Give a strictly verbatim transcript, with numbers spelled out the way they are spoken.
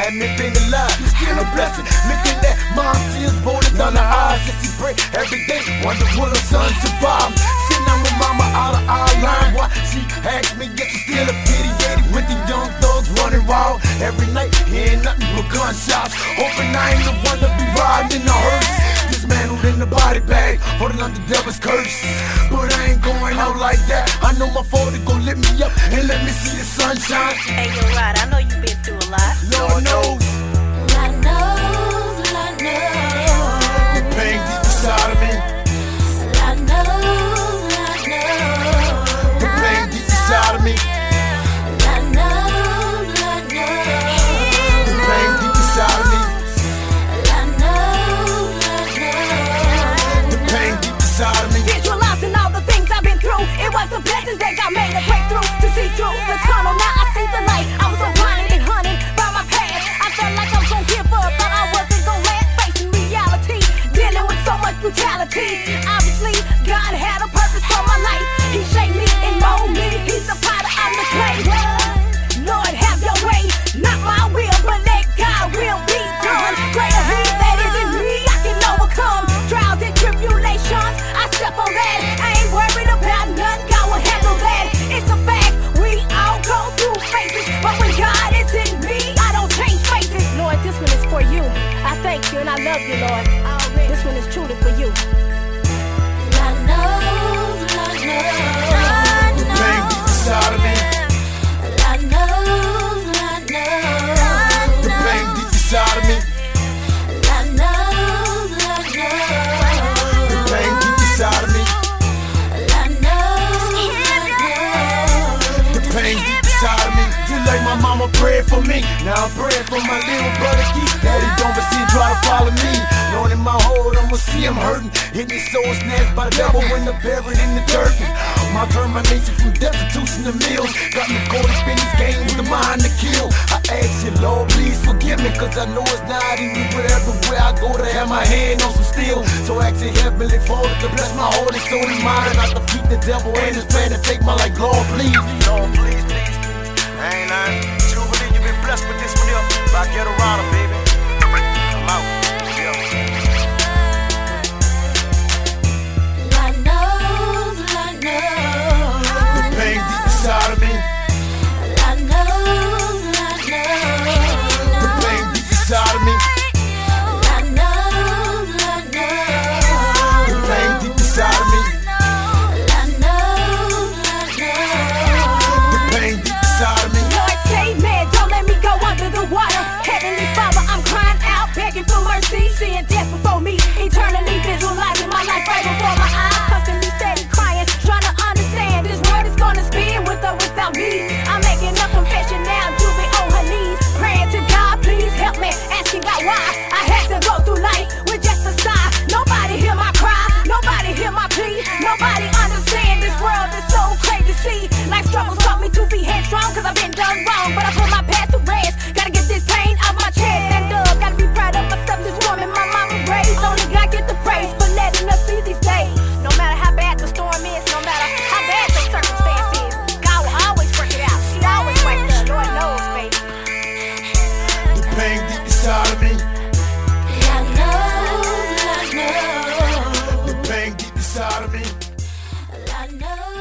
hadn't been alive, still a blessing. Look at that, mom tears rolling down her eyes as she pray every day. Wonder will her son survive? Sitting down with mama out of our line. Why she asked me if she's still a pity daddy with the young thugs running wild every night, hearing nothing but gunshots. Hoping I ain't the one to be riding in the hearse. Dismantled in the body bag, holding on the devil's curse. But I ain't going out like that. I know my father gon' lift me up and let me see the sunshine. Hey, yo, Rod, I know you've been through a lot. Lord knows, Lord knows, Lord knows. the pain deep inside of me. Lord knows, Lord knows. The pain deep inside of me. Lord knows, Lord knows. The pain deep inside of me. Lord knows, Lord knows. The pain deep inside of me. Visualizing all the things I've been through, it was the blessings that got made a breakthrough to see through the tunnel. Now I see the light. I was so blinded and hunted by my past. I felt like I was gonna give up, thought I wasn't gonna last. Facing reality, dealing with so much brutality. Obviously, God had a purpose for my life. He shaped me and molded me. He's the potter, I'm the clay. Lord, have your way, not my will, but let God will be done. Greater He that is in me, I can overcome trials and tribulations. I step on that, I ain't worried about nothing. God will handle that. It's a fact, we all go through phases, but when God is in me, I don't change faces. Lord, this one is for you. I thank you and I love you, Lord. This one is truly for you. Lord knows, Lord knows. The pain deep inside of me. Lord knows, Lord knows. The pain deep inside of me. Lord knows, Lord knows. The pain deep inside of me. Lord knows, Lord knows. The pain deep inside of me. Just like my mama prayed for me, now I'm praying for my little brother Keith. Daddy don't but see try to follow me. Knowing in my hold, I'ma see him hurting. Hitting his soul snatched by the devil when they're buried in the dirt. My termination from destitution to meals got me caught up in this game with the mind to kill. I ask you, Lord, please forgive me, cause I know it's not easy. But everywhere I go to have my hand on some steel. So I ask you, Heavenly Father, to bless my heart and soul and mind. Not to defeat the devil and his plan to take my life. Lord, please. Lord, please, please, please. I ain't lying. True believe you've been blessed with this one here. But I get around her, baby. I'm out. Yeah. Lord knows, Lord knows. The pain deep inside of me. Lord knows, Lord knows. The pain deep inside of me. Lord knows, Lord knows. The pain deep inside of me. Lord knows, Lord knows. The pain deep inside of me. Lord, save me, don't let me go under the water. Heavenly Father, I'm crying out, begging for mercy. Seeing death before me, eternally visualizing my life right before my eyes. Constantly steady crying, trying to understand this world is gonna spin with or without me. I'm making a confession now, Juvie on her knees, praying to God, please help me, asking God why I had to go through life with just a sigh. Nobody hear my cry, nobody hear my plea, nobody understand this world is so crazy to see. Life struggles taught me to be headstrong, cause I've been done wrong, but I put my past to rest. Gotta get this pain out my chest. Stand up, gotta be proud of myself. This woman my mama raised, only God get the praise for letting us see these days. No matter how bad the storm is, no matter how bad the circumstance is, God will always work it out. He always right there, Lord knows, baby. The pain deep inside of me. Lord knows, Lord knows. The pain deep inside of me. Lord knows.